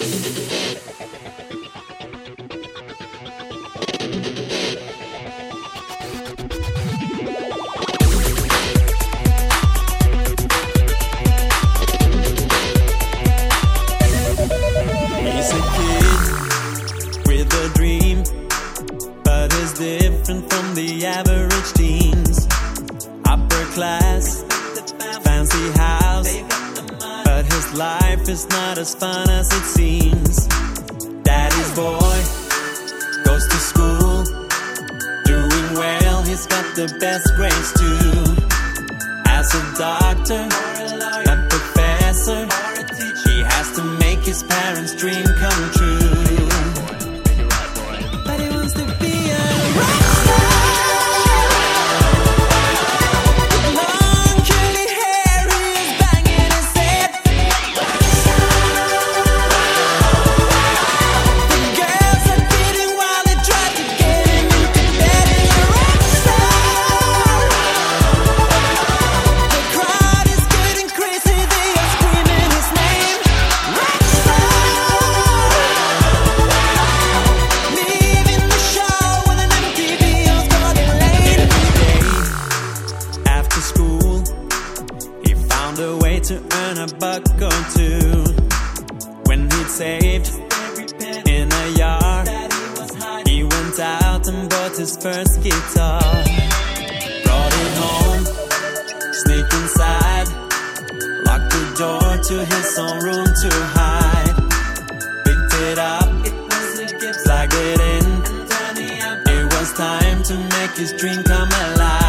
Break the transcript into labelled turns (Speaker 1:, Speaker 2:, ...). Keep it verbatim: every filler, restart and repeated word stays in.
Speaker 1: He's a kid with a dream, but he's different from the average teens. Upper class, fancy house, but his life is not as fun as it seems. Daddy's boy goes to school, doing well, he's got the best grades too. As a doctor, a professor, he has to make his parents' dream come true. But he wants to be a rock star. Long curly hair, he is banging his head. The girls are bidding while they try to get him into bed. He's a rock star. The crowd is getting crazy, they are screaming his name. Rock star. Leaving the show with an M T V on Golden Lane. After school, he found a way to earn a buck or two. When he'd saved in a yard, he went out and bought his first guitar. Brought it home, sneaked inside, locked the door to his own room to hide. Picked it up, plugged it in. It was time to make his dream come alive.